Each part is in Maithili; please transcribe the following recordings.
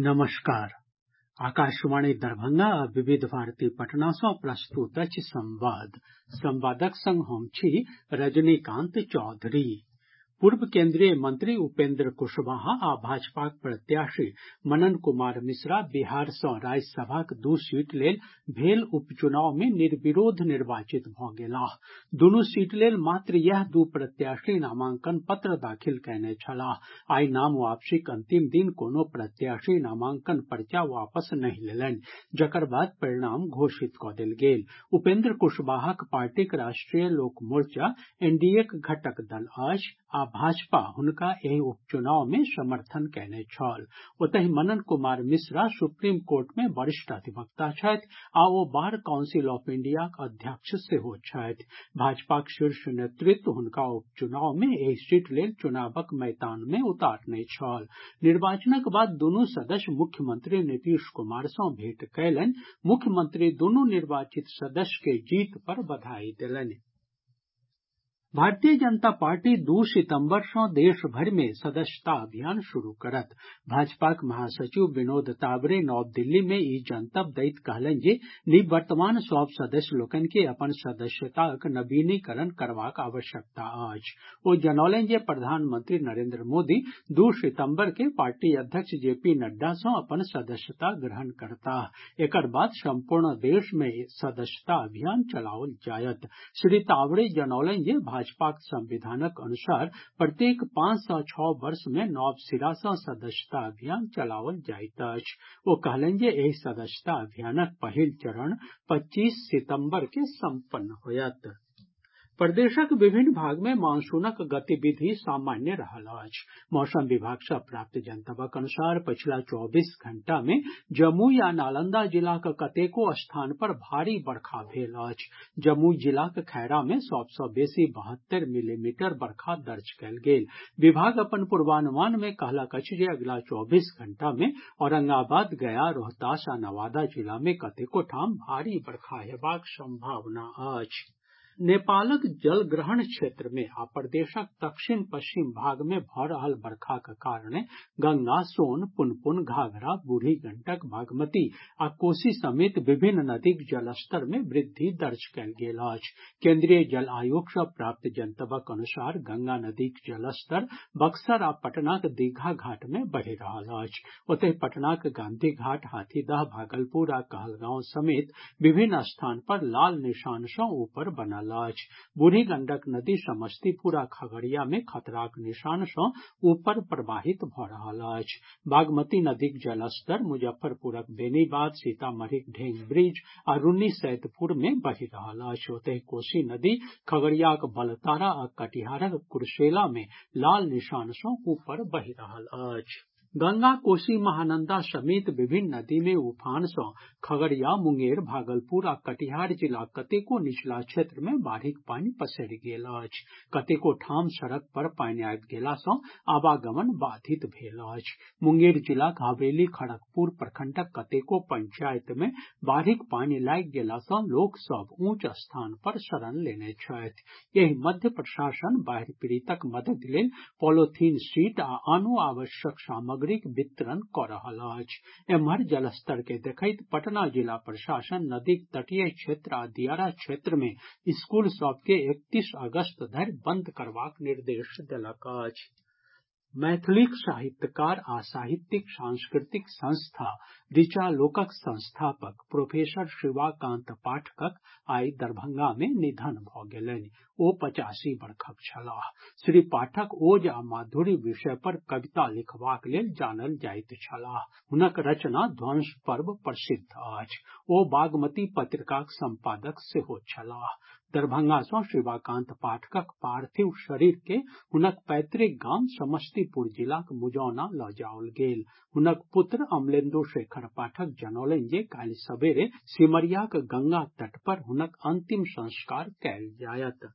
नमस्कार। आकाशवाणी दरभंगा आ विविध भारती पटना सँ प्रस्तुत अछि संवाद। संवादक संग हम छी रजनीकांत चौधरी। पूर्व केन्द्रीय मंत्री उपेन्द्र कुशवाहा आ भाजपाक प्रत्याशी मनन कुमार मिश्रा बिहार सँ राज्यसभाक 2 सीट लेल भेल उपचुनाव मे निर्विरोध निर्वाचित भऽ गेलाह। दुनू सीट लेल मात्र इएह 2 प्रत्याशी नामांकन पत्र दाखिल कयने छलाह। आइ नाम वापसीक अंतिम दिन कोनो प्रत्याशी नामांकन पर्चा वापस नहि लेलनि, जकर बाद परिणाम घोषित कऽ देल गेल। उपेन्द्र कुशवाहाक पार्टीक राष्ट्रीय लोक मोर्चा एनडीएक घटक दल अछि आ भाजपा हुनका एहि उपचुनाव मे समर्थन कयने छल। ओतहि मनन कुमार मिश्रा सुप्रीम कोर्ट मे वरिष्ठ अधिवक्ता छथि आ ओ बार काउंसिल ऑफ इंडियाक अध्यक्ष सेहो छथि। भाजपाक शीर्ष नेतृत्व हुनका उपचुनाव मे एहि सीट लेल चुनावक मैदान मे उतारने छल। निर्वाचनक बाद दुनू सदस्य मुख्यमंत्री नीतीश कुमार सँ भेंट कयलनि। मुख्यमंत्री दुनू निर्वाचित सदस्य के जीत पर बधाई देलनि। भारतीय जनता पार्टी 2 सितंबर सँ देश भरि मे सदस्यता अभियान शुरू करत। भाजपाक महासचिव विनोद तावरे नव दिल्ली मे ई जनतब दैत कहलनि जे निवर्तमान सभ सदस्य लोकनि के अपन सदस्यताक नवीनीकरण करबाक आवश्यकता अछि। ओ जनौलनि जे प्रधानमंत्री नरेंद्र मोदी 2 सितंबर के पार्टी अध्यक्ष जेपी नड्डा सँ अपन सदस्यता ग्रहण करताह। एकर बाद संपूर्ण देश मे सदस्यता अभियान चलाओल जायत। श्री तावरे जनौलनि जे भाजपाक संविधानक अनुसार प्रत्येक 5 सँ 6 वर्ष मे नव सिरा सँ सदस्यता अभियान चलाओल जाइत अछि। ओ कहलनि जे एहि सदस्यता अभियानक पहिल चरण 25 सितंबर के संपन्न होयत। प्रदेशक विभिन्न भाग मे मानसूनक गतिविधि सामान्य रहल अछि। मौसम विभाग सँ प्राप्त जनतबक अनुसार पछिला 24 घंटा मे जमुई आ नालंदा जिलाक कतेको स्थान पर भारी बरखा भेल अछि। जमुई जिलाक खैरा मे सभ सँ बेसी 72 मिलीमीटर बरखा दर्ज कयल गेल। विभाग अपन पूर्वानुमान मे कहलक अछि जे अगिला 24 घंटा मे औरंगाबाद, गया, रोहतास आ नवादा जिला मे कतेको ठाम भारी बरखा हेबाक संभावना अछि। नेपालक जलग्रहण क्षेत्र मे आ प्रदेशक दक्षिण पश्चिम भाग मे भऽ रहल बरखाक कारणे गंगा, सोन, पुनपुन, घाघरा, बूढ़ी गंडक, बागमती आ कोसी समेत विभिन्न नदीक जलस्तर मे वृद्धि दर्ज कयल गेल अछि। केंद्रीय जल आयोग सँ प्राप्त जनतबक अनुसार गंगा नदीक जलस्तर बक्सर आ पटनाक दीघा घाट मे बढ़ि रहल अछि। ओतहि पटनाक गांधी घाट, हाथीदह, भागलपुर आ कहलगांव समेत विभिन्न स्थान पर लाल निशान सँ ऊपर बनल अछि। बूढ़ी गंडक नदी समस्तीपुर आ खगड़िया मे खतराक निशान सँ ऊपर प्रवाहित भऽ रहल अछि। बागमती नदीक जलस्तर मुजफ्फरपुरक बेनीबाद, सीतामढ़ीक ढेंग ब्रिज आ रून्नीसैदपुर मे बढ़ि रहल अछि। ओतहि कोसी नदी खगड़ियाक बलतारा आ कटिहारक कुर्सेला मे लाल निशान सँ ऊपर बहि रहल अछि। गंगा, कोसी, महानंदा समेत विभिन्न नदी मे उफान सँ खगड़िया, मुंगेर, भागलपुर आ कटिहार जिलाक कतेको निचला क्षेत्र मे बाढ़िक पानि पसरि गेल अछि। कतेको ठाम सड़क पर पानि आबि गेला सँ आवागमन बाधित भेल अछि। मुंगेर जिलाक हवेली खड़गपुर प्रखंडक कतेको पंचायत मे बाढ़िक पानि लागि गेला सँ लोक सभ ऊंच स्थान पर शरण लेने छथि। एहि मध्य प्रशासन बाढ़ि पीड़ितक मददि लेल पॉलीथीन शीट आ आनो आवश्यक सामग्रीक वितरण कऽ रहल अछि। एम्हर जलस्तर के देखैत पटना जिला प्रशासन नदीक तटीय क्षेत्र आ दियारा क्षेत्र मे स्कूल सभ के 31 अगस्त धरि बंद करबाक निर्देश देलक अछि। मैथिलीक साहित्यकार आ साहित्यिक सांस्कृतिक संस्था ऋचालोकक संस्थापक प्रोफेसर शिवाकांत पाठकक आइ दरभंगा मे निधन भऽ गेलनि। ओ 85 वर्षक छलाह। श्री पाठक ओज आ माधुरी विषय पर कविता लिखबाक लेल जानल जाइत छलाह। हुनक रचना ध्वंस पर्व प्रसिद्ध अछि। ओ बागमती पत्रिकाक संपादक सेहो छलाह। दरभंगा सँ शिवाकांत पाठकक पार्थिव शरीर के हुनक पैतृक गाम समस्तीपुर जिलाक मुजौना लऽ जाओल गेल। हुनक पुत्र अमलेन्दु शेखर पाठक जनौलनि जे काल्हि सबेरे सिमरियाक गंगा तट पर हुनक अंतिम संस्कार कयल जायत।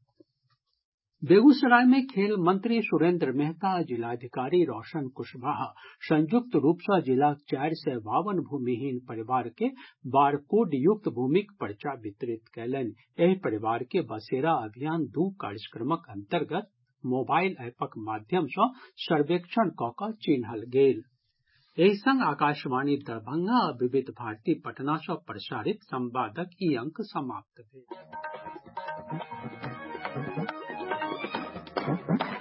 बेगूसराय में खेल मंत्री सुरेंद्र मेहता आ जिलाधिकारी रौशन कुशवाहा संयुक्त रूप सँ जिलाक 452 भूमिहीन परिवार के बारकोड युक्त भूमिक पर्चा वितरित कयलनि। एहि परिवार के बसेरा अभियान 2 कार्यक्रमक अंतर्गत मोबाइल ऐपक माध्यम सँ सर्वेक्षण कऽ कऽ चिन्हल गेल। एहि संग आकाशवाणी दरभंगा आ विविध भारती पटना सँ प्रसारित संवादक ई अंक समाप्त भेल।